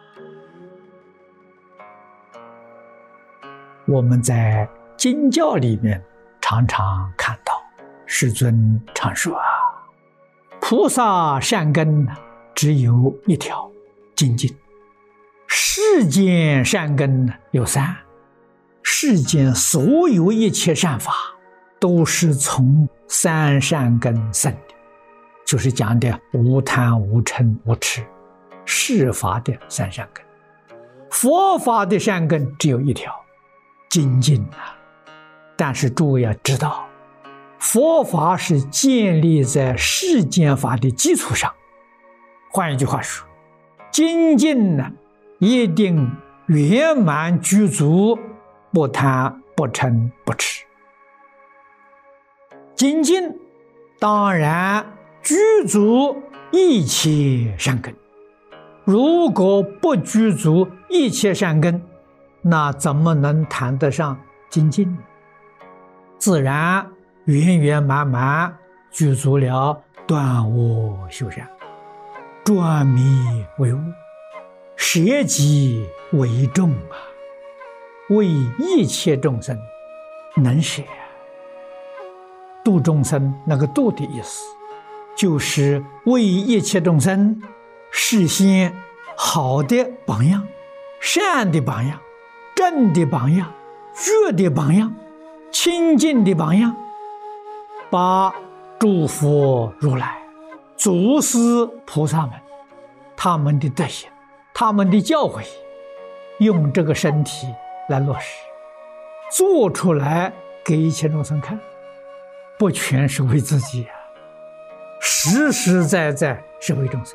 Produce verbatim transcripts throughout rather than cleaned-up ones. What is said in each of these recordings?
我们在经教里面常常看到世尊常说啊，菩萨善根只有一条，精进；世间善根有三，世间所有一切善法都是从三善根生的，就是讲的无贪无嗔无痴，世法的三善根。佛法的善根只有一条，精进啊！但是诸位要知道，佛法是建立在世间法的基础上。换一句话说，精进呢，一定圆满具足，不贪不嗔不痴。精进当然具足一切善根，如果不具足一切善根，那怎么能谈得上精进呢？自然圆圆满满具足了断恶修善，转迷为悟，舍己为众啊，为一切众生能舍。度众生那个度的意思，就是为一切众生实现好的榜样、善的榜样、正的榜样、觉的榜样、清净的榜样，把诸佛如来、祖师菩萨们他们的德行、他们的教诲，用这个身体来落实，做出来给一切众生看，不全是为自己啊，实实在在是为众生。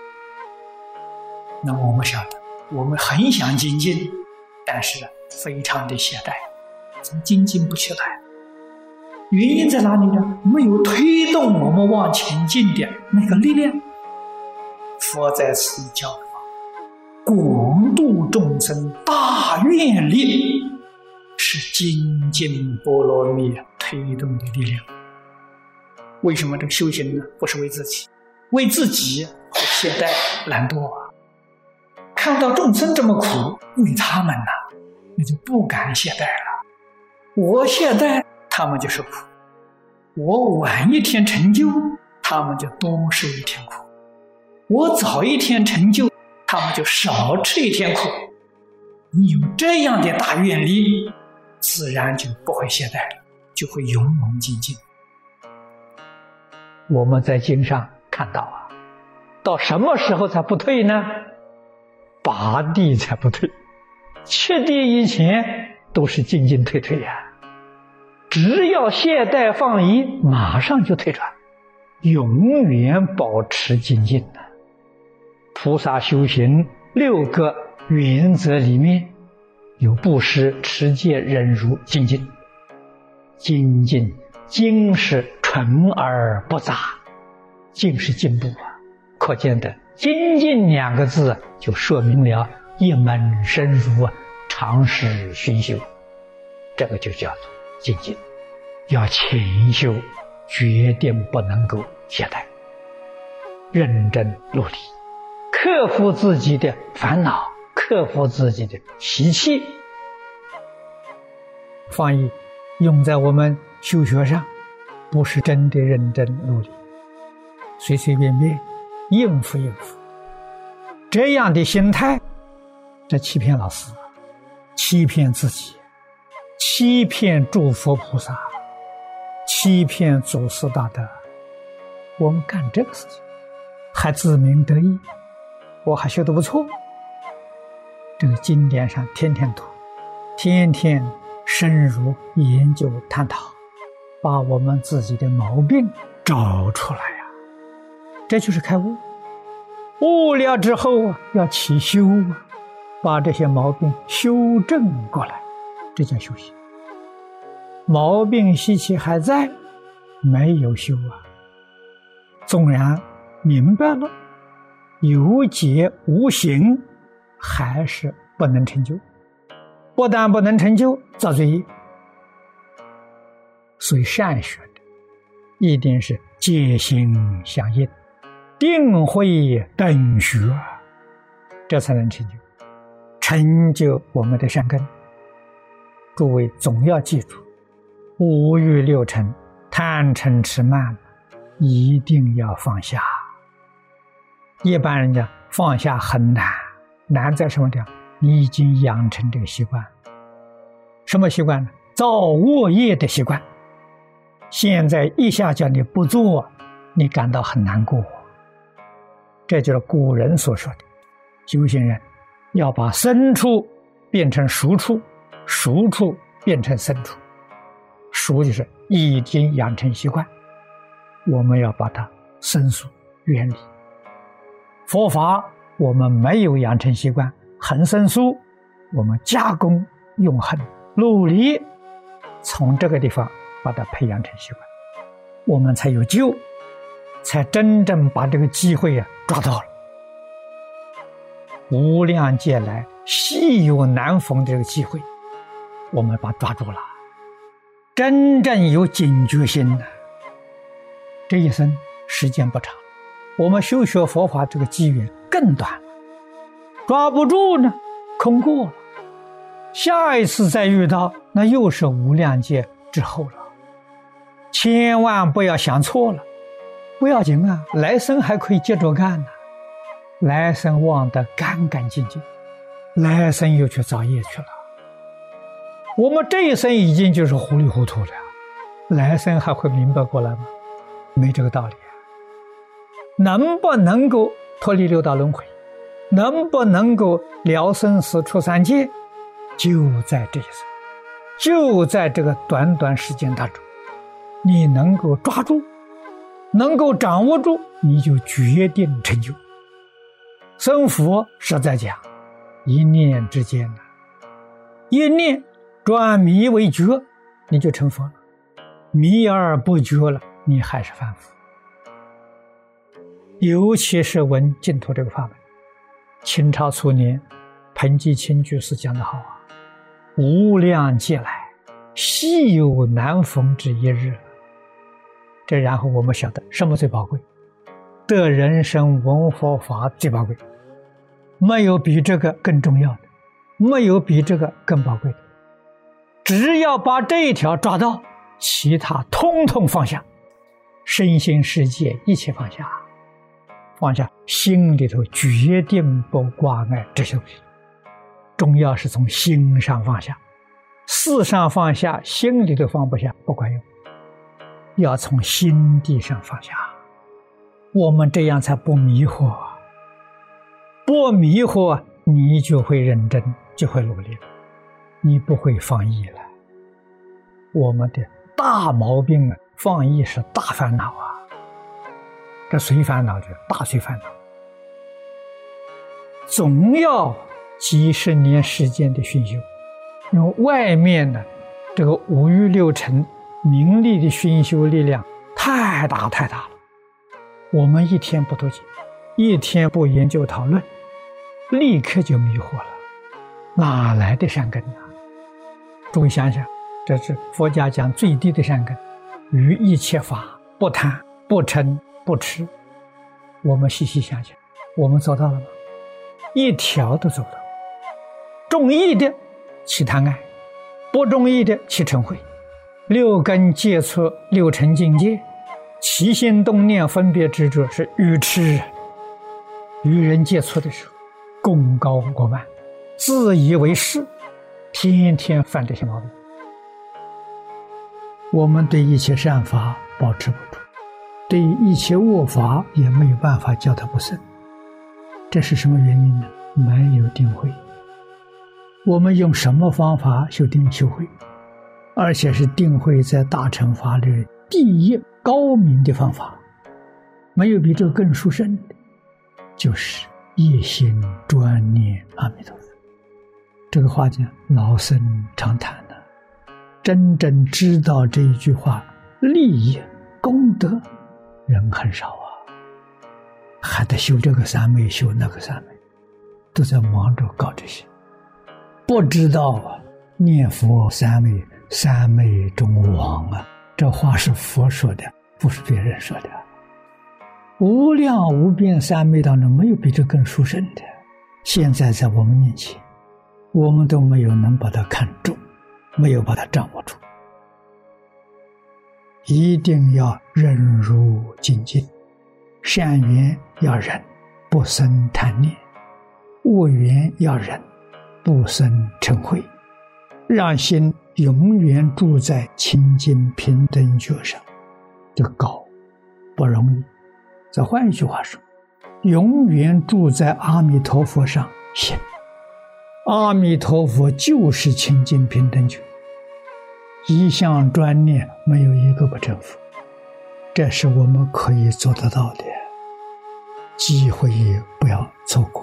那么我们晓得，我们很想精进，但是非常的懈怠，怎么精进不起来？原因在哪里呢？没有推动我们往前进的那个力量。佛在此地教法，广度众生大愿力，是精进波罗蜜推动的力量。为什么这个修行呢？不是为自己，为自己会懈怠懒惰啊。看到众生这么苦，为他们呢，那就不敢懈怠了。我懈怠，他们就是苦；我晚一天成就，他们就多受一天苦；我早一天成就，他们就少吃一天苦。你有这样的大愿力，自然就不会懈怠了，就会勇猛精进。我们在经上看到啊，到什么时候才不退呢？拔地才不退，切地以前都是进进退退呀、啊，只要懈怠放逸，马上就退转，永远保持精进的。菩萨修行六个原则里面有布施、持戒、忍辱、精进。精进，精是纯而不杂，进是进步啊，可见的精进两个字就说明了一门深入，常识熏修，这个就叫做精进。要勤修，决定不能够懈怠，认真努力，克服自己的烦恼，克服自己的习气。放逸用在我们修学上，不是真的认真努力，随随便便应付应付，这样的心态，这欺骗老师，欺骗自己，欺骗诸佛菩萨，欺骗祖师大德。我们干这个事情还自鸣得意，我还学得不错。这个经典上天天读，天天深入研究探讨，把我们自己的毛病找出来啊，这就是开悟。悟了之后要起修啊，把这些毛病修正过来，这叫修行。毛病习气还在，没有修啊。纵然明白了，有解无行，还是不能成就。不但不能成就，造罪业。所以善学的一定是戒心相应，定慧等学， 这才能成就，成就我们的善根。诸位总要记住，五欲六尘、贪嗔痴慢，一定要放下。一般人家放下很难，难在什么地方？你已经养成这个习惯。什么习惯呢？造恶业的习惯。现在一下叫你不做，你感到很难过。这就是古人所说的，修行人要把生处变成熟处，熟处变成生处。熟就是已经养成习惯，我们要把它生疏远离。佛法我们没有养成习惯，很生疏，我们加工用很努力，从这个地方把它培养成习惯，我们才有救，才真正把这个机会啊抓到了。无量劫来稀有难逢的这个机会，我们把它抓住了，真正有警觉心的。这一生时间不长，我们修学佛法这个机缘更短，抓不住呢，空过了，下一次再遇到，那又是无量劫之后了。千万不要想错了，不要紧啊，来生还可以接着干呢。来生忘得干干净净，来生又去造业去了。我们这一生已经就是糊里糊涂了，来生还会明白过来吗？没这个道理。能不能够脱离六道轮回，能不能够了生死出三界，就在这一生，就在这个短短时间当中，你能够抓住，能够掌握住，你就决定成就。生佛实在讲，一念之间呢，一念转迷为觉，你就成佛了。迷而不觉了，你还是凡夫。尤其是闻净土这个法门，清朝初年彭基清居士讲得好啊，无量劫来稀有难逢之一日。这然后我们晓得什么最宝贵？得人生闻佛法最宝贵，没有比这个更重要的，没有比这个更宝贵的。只要把这一条抓到，其他通通放下，身心世界一切放下，放下心里头决定不挂碍这些东西。重要是从心上放下，事上放下，心里头放不下不管用，要从心地上放下。我们这样才不迷惑，不迷惑你就会认真，就会努力了，你不会放逸了。我们的大毛病啊，放逸是大烦恼啊，这随烦恼就是大随烦恼。总要几十年时间的熏修，因为外面的这个五欲六尘名利的熏修力量太大太大了，我们一天不读经，一天不研究讨论，立刻就迷惑了，哪来的善根呢？诸位想想，这是佛家讲最低的善根，于一切法不贪不嗔不痴。我们细细想想，我们做到了吗？一条都做不到。中意的起贪爱，不中意的起嗔恚，六根接触六尘境界，起心动念分别执着是愚痴。与人接触的时候功高过慢，自以为是，天天犯这些毛病。我们对一切善法保持不住，对一切恶法也没有办法叫它不生。这是什么原因呢？没有定慧。我们用什么方法修定修慧？而且是定慧在大乘法律第一高明的方法，没有比这个更殊胜的，就是一心专念阿弥陀佛。这个话讲老生常谈的，真正知道这一句话利益功德人很少啊，还得修这个三昧修那个三昧，都在忙着搞这些，不知道啊念佛三昧三昧中王啊，这话是佛说的，不是别人说的。无量无边三昧当中没有比这更殊胜的， 现在在我们面前，我们都没有能把它看重，没有把它掌握住。一定要忍辱精进，善缘要忍，不生贪念；恶缘要忍，不生嗔恚，让心永远住在清净平等觉上。这个高不容易。再换一句话说，永远住在阿弥陀佛上行。阿弥陀佛就是清净平等觉，一向专念，没有一个不成佛。这是我们可以做得到的，机会不要错过。